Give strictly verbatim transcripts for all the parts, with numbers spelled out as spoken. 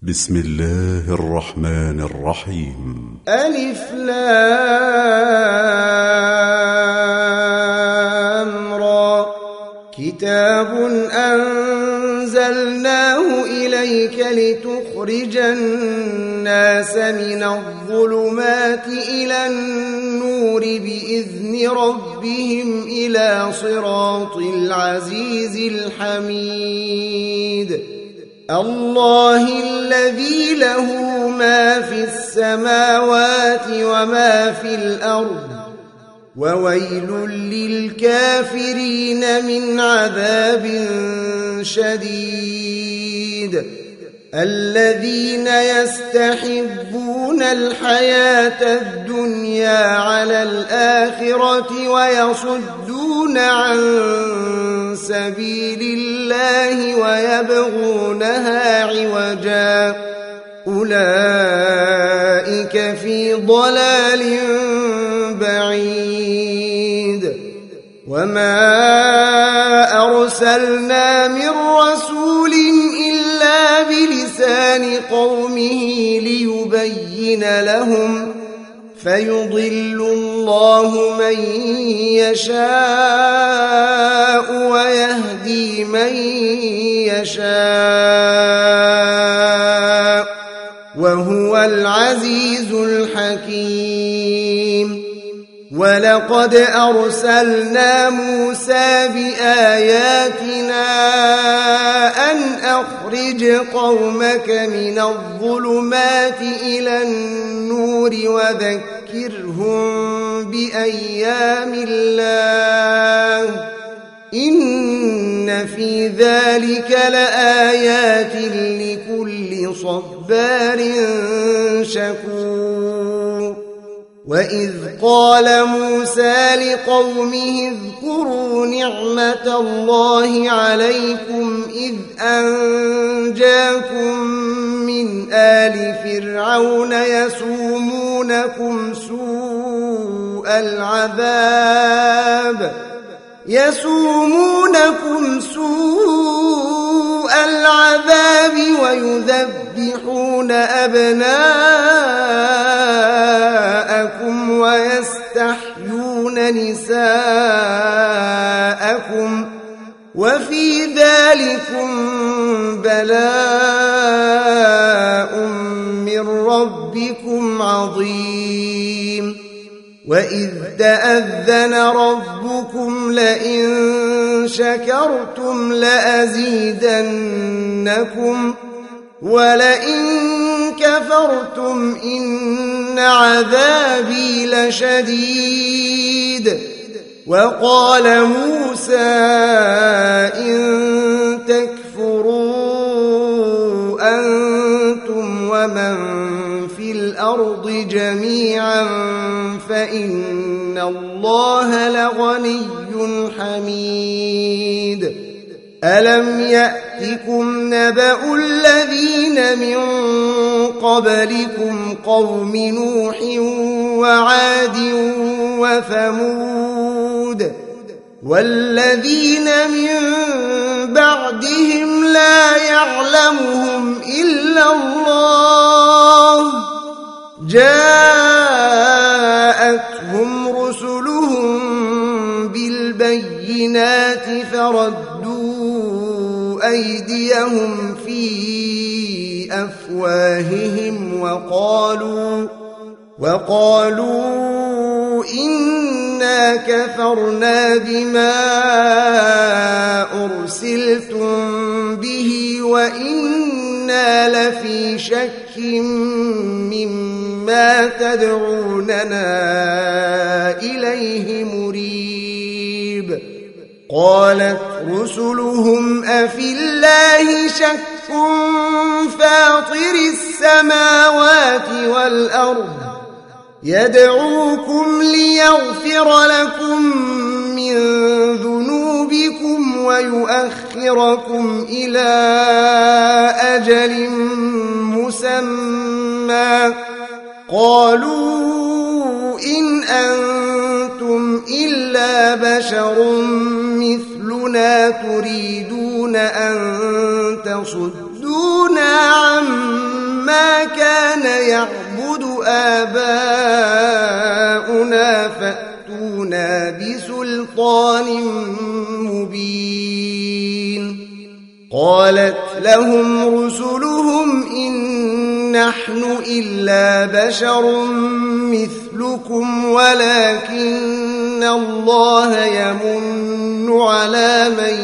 بسم الله الرحمن الرحيم. ألف لام را كتاب أنزلناه إليك لتخرج الناس من الظلمات إلى النور بإذن ربهم إلى صراط العزيز الحميد. الله الذي له ما في السماوات وما في الأرض وويل للكافرين من عذاب شديد. الذين يستحبون الحياة الدنيا على الآخرة ويصدون عن سبيل الله ويبغونها عوجا أولئك في ضلال بعيد. وما أرسلنا من رسول إلا بلسان قومه ليبين لهم فيضل الله من يشاء ويهدي من يشاء وهو العزيز الحكيم. ولقد أرسلنا موسى بآياتنا أن أخرج قومك من الظلمات إلى النور وذكرهم بأيام الله إن في ذلك لآيات لكل صبار شكور. وإذ قال موسى لقومه اذكروا نعمة الله عليكم إذ أنجاكم من آل فرعون يسومونكم سوء العذاب يسومونكم سوء العذاب ويذبحون أبناءكم ويستحيون نساءكم وفي ذلكم بلاء من ربكم عظيم. وإذ تأذن ربكم لئن شكرتم لأزيدنكم ولئن كفرتم إن عذابي لشديد. وقال موسى إن تكفروا أنتم ومن في الأرض جميعا فإن الله لغني حميد. ألم يأتكم نبأ الذين من قبلكم قوم نوح وعاد وثمود والذين من بعدهم لا يعلمهم إلا الله جاءتهم رسلهم بالبينات فردوا أيديهم في أفواههم وقالوا وقالوا إنا كفرنا بما أرسلتم به وإنا لفي شك مما تدعوننا إليه مريب. قالت رسلهم أفي الله شك فاطر السماوات والأرض يدعوكم ليغفر لكم من ذنوبكم ويؤخركم إلى أجل مسمى قالوا إن أنتم إلا بشر مثلنا تريدون أن تصدونا عما آباؤنا فأتونا بسلطان مبين. قالت لهم رسلهم إن نحن إلا بشر مثلكم ولكن الله يمن على من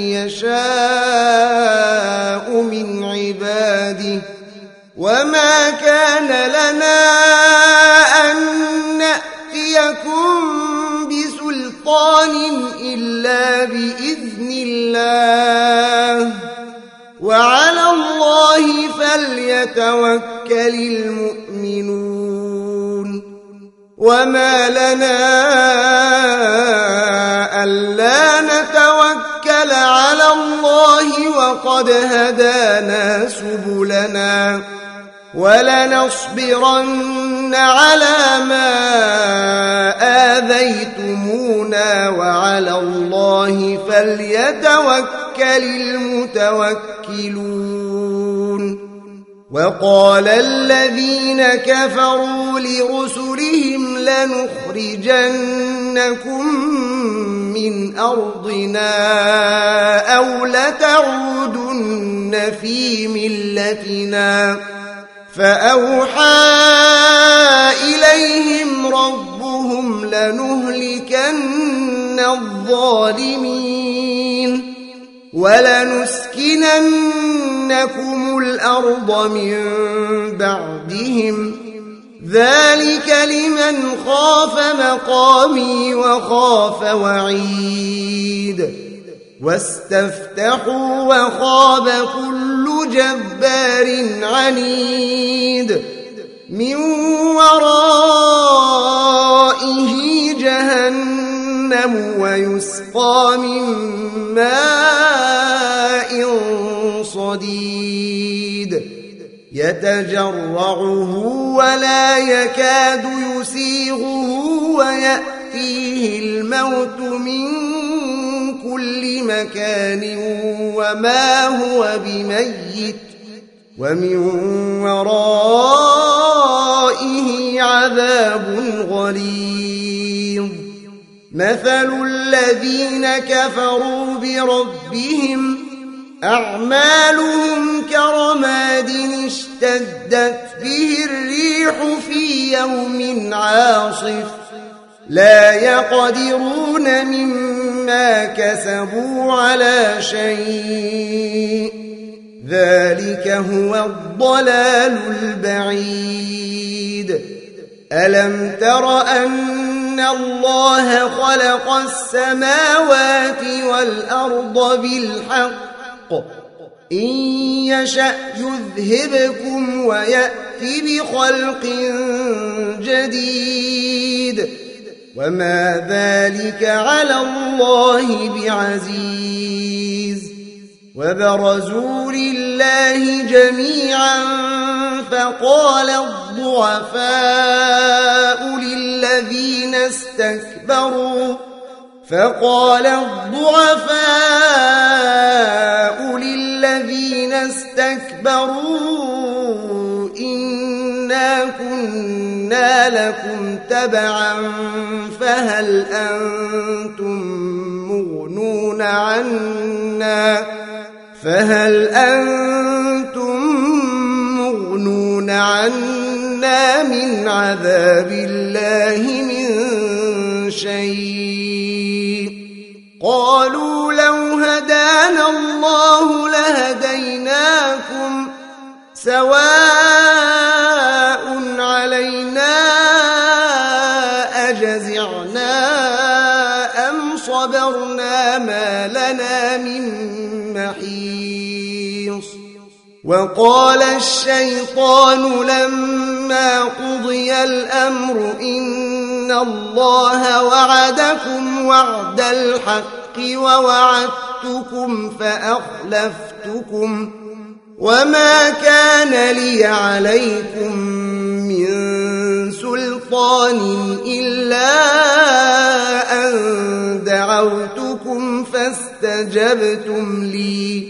يشاء من عباده وما كان لنا أن نأتيكم بسلطان إلا بإذن الله وعلى الله فليتوكل المؤمنون. وما لنا ألا نتوكل على الله وقد هدانا سبلنا ولنصبرن على ما آذيتمونا وعلى الله فليتوكل المتوكلون. وقال الذين كفروا لرسلهم لنخرجنكم من أرضنا أو لتعودن في ملتنا فأوحى إليهم ربهم لنهلكن الظالمين ولنسكننكم الأرض من بعدهم ذلك لمن خاف مقامي وخاف وعيد. واستفتحوا وخاب كل جبار عنيد من ورائه جهنم ويسقى من ماء صديد يتجرعه ولا يكاد يسيغه ويأتيه الموت من كل مكان وما هو بميت ومن ورائه عذاب غليظ. مثل الذين كفروا بربهم أعمالهم كرماد اشتدت به الريح في يوم عاصف لا يقدرون مما كسبوا على شيء ذلك هو الضلال البعيد. ألم تر أن الله خلق السماوات والأرض بالحق إن يشأ يذهبكم ويأتي بخلق جديد وما ذلك على الله بعزيز. وبرزوا لله جميعا فقال الضعفاء للذين استكبروا فقال الضعفاء للذين استكبروا إنا كنا لكم تبعا فهل أنتم مغنون عنا فهل أنتم مغنون عنا من عذاب الله من شيء قالوا لو هدانا الله لهديناكم سواء علينا أجزعنا أم صبرنا ما لنا من محيص. وقال الشيطان لما قضي الأمر إن الله وعدكم وعد الحق ووعدتكم فأخلفتكم وما كان لي عليكم من سلطان إلا أن دعوتكم فاستجبتم لي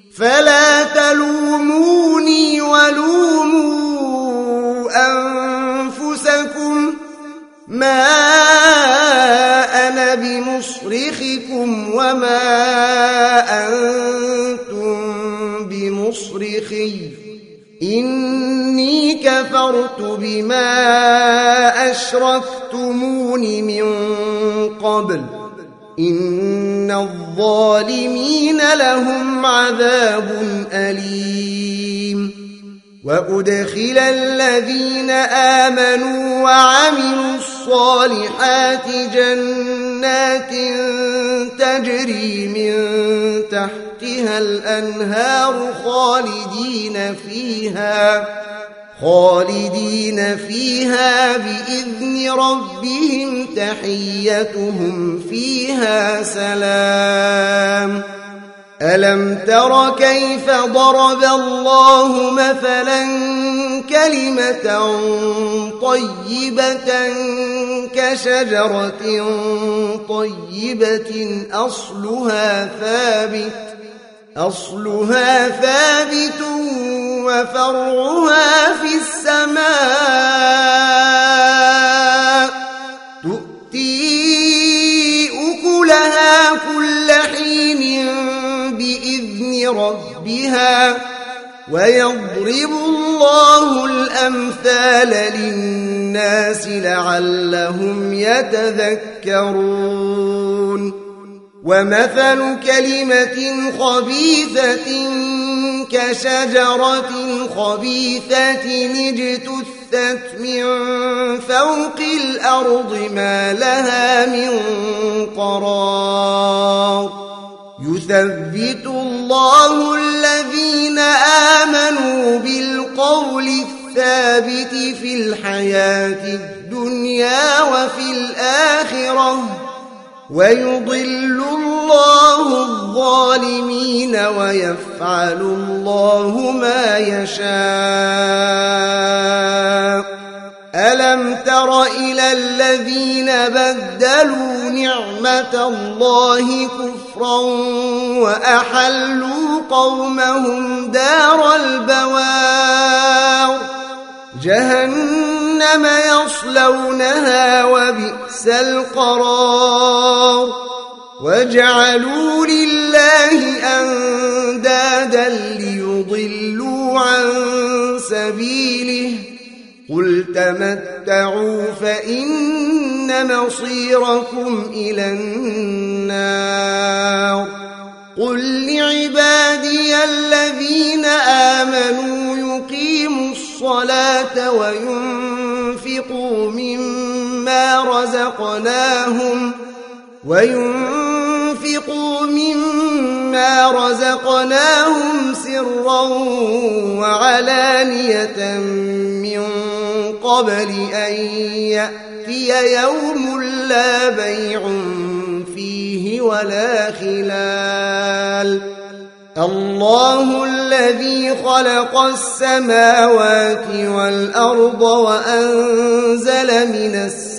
فلا تلوموني ولوموا أنفسكم ما أنا بمصرخكم وما أنتم بمصرخي إني كفرت بما أشركتمون من قبل إن الظالمين لهم عذاب أليم وأدخل الذين آمنوا وعملوا الصالحات جنات تجري من تحتها الأنهار خالدين فيها خالدين فيها بإذن ربهم تحيتهم فيها سلام ألم تر كيف ضرب الله مثلا كلمة طيبة كشجرة طيبة أصلها ثابت أصلها ثابت وفرعها في السماء تؤتي أكلها كل حين بإذن ربها ويضرب الله الأمثال للناس لعلهم يتذكرون ومثل كلمة خبيثة كشجرة خبيثة اجتثت من فوق الأرض ما لها من قرار يثبت الله الذين آمنوا بالقول الثابت في الحياة الدنيا وفي الآخرة ويضل الله الظالمين ويفعل الله ما يشاء ألم تر إلى الذين بدلوا نعمة الله كفرا وأحلوا قومهم دار البوار جهنم يصلونها وبئس القرار وجعلوا لله أندادا ليضلوا عن سبيله قل تمتعوا فإن مصيركم إلى النار قل لعبادي الذين آمنوا يقيموا الصلاة وينفقوا مما رزقناهم وينفقوا مما رزقناهم سرا وعلانية من قبل أن يأتي يوم لا بيع فيه ولا خلال الله الذي خلق السماوات والأرض وأنزل من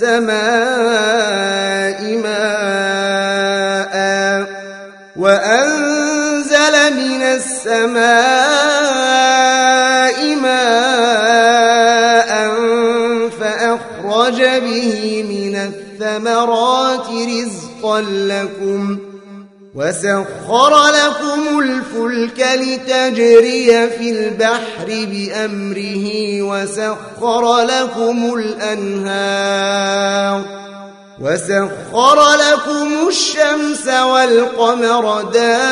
السماء ماء وأنزل من السماء ماء فأخرج به من الثمرات رزقا لكم وسخر لكم الفلك لتجري في البحر بأمره وسخر لكم الأنهار وسخر لكم الشمس والقمر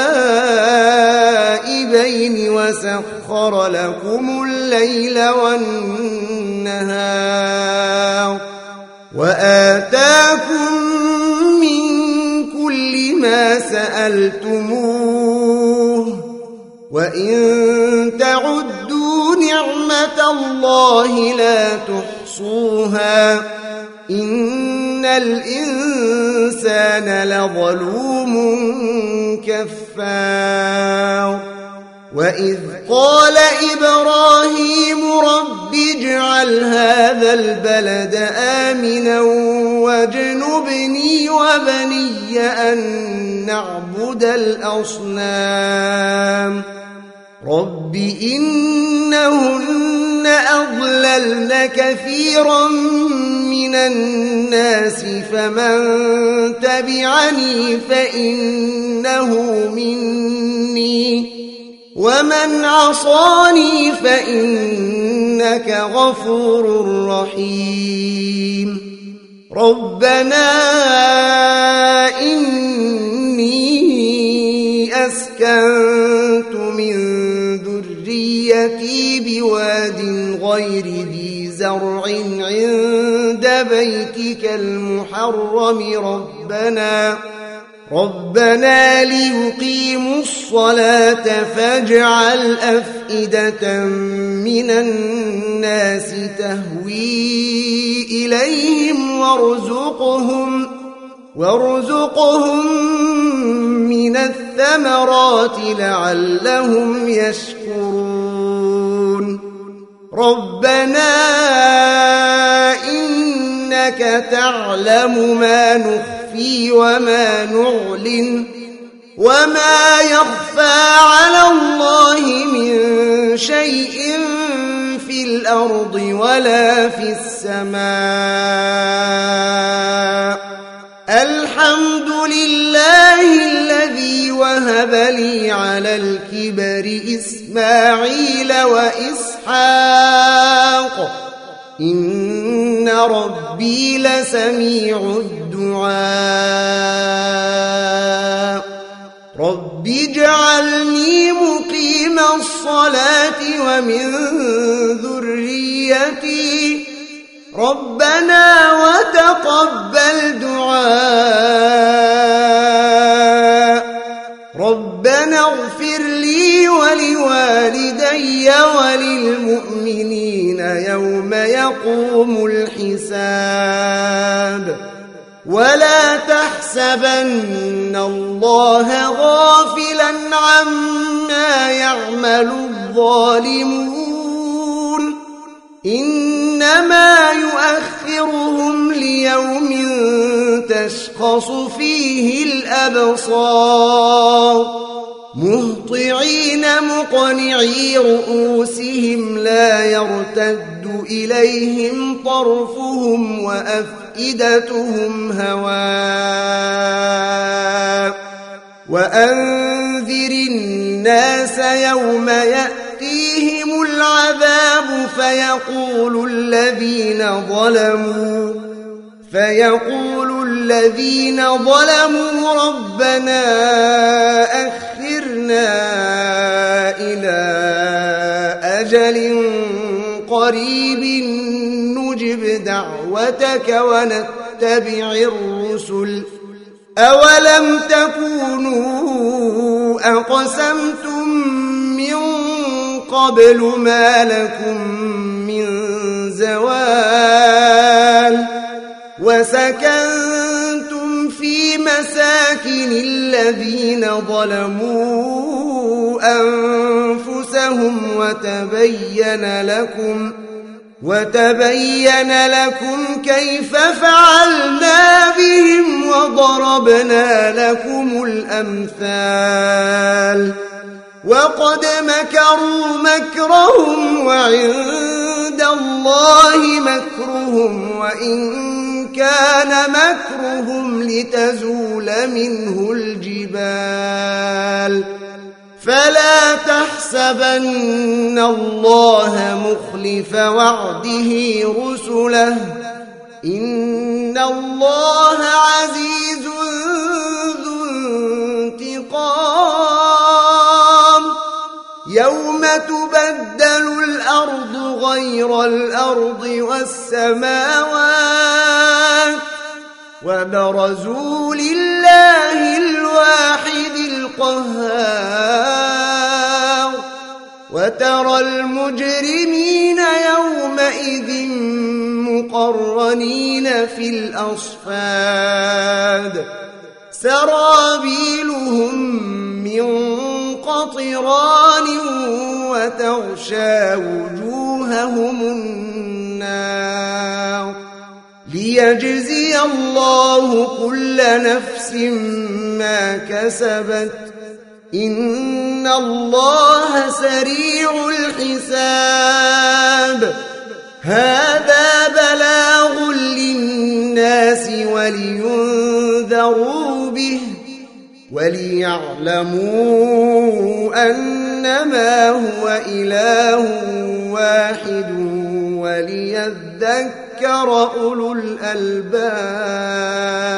دائبين وسخر لكم الليل والنهار وآتاكم من كل ما سألتموه وإن تعدوا نعمة الله لا تحصوها إن الإنسان لظلوم كفار وإذ قال إبراهيم رب اجعل هذا البلد آمنا واجنبني وبني أن نعبد الأصنام رب إنهن أضللن كثيرا من من الناس فمن تبعني فإنه مني ومن عصاني فإنك غفور رحيم ربنا إني أسكنت من ذريتي بواد غير ذي زرع عند بيتك المحرم ربنا ربنا ليقيموا الصلاة فاجعل أفئدة من الناس تهوي إليهم وارزقهم وارزقهم من الثمرات لعلهم يشكرون ربنا إنك تعلم ما نخفي وما نعلن وما يخفى على الله من شيء في الأرض ولا في السماء الحمد لله الذي وهب لي على الكبر إسماعيل وإسحاق إن ربي لسميع الدعاء رب اجعلني مقيم الصلاة ومن ذريتي ربنا وتقبل دعاء ربنا اغفر لي ولوالدي وللمؤمنين يوم يقوم الحساب ولا تحسبن الله غافلا عما يعمل الظالمون إنما يؤخرهم ليوم تشخص فيه الأبصار مهطعين مقنعي رؤوسهم لا يرتد إليهم طرفهم وأفئدتهم هواء وأنذر الناس يوم يأتيهم العذاب فيقول الذين ظلموا فيقول الذين ظلموا ربنا أخرنا إلى أجل قريب نجب دعوتك ونتبع الرسل أولم تكونوا أقسمتم من قبل ما لكم من زوال وسكنتم في مساكن الذين ظلموا أنفسهم وتبين لكم وتبين لكم كيف فعلنا بهم وضربنا لكم الأمثال وقد مكروا مكرهم وعند الله مكرهم وإن كان مكرهم لتزول منه الجبال فلا تحسبن الله مخلف وعده رسله إن الله عزيز ذو انتقام يوم تبدل الأرض غير الأرض والسماوات وبرزوا لله الواحد القهار وترى المجرمين يومئذ مقرنين في الأصفاد سرابيلهم من قطران وتغشى وجوههم النار ليجزي الله كل نفس ما كسبت إن الله سريع الحساب هذا بلاغ للناس لينذروا به وليعلموا أنما هو إله واحد وليذكر أولو الألباب.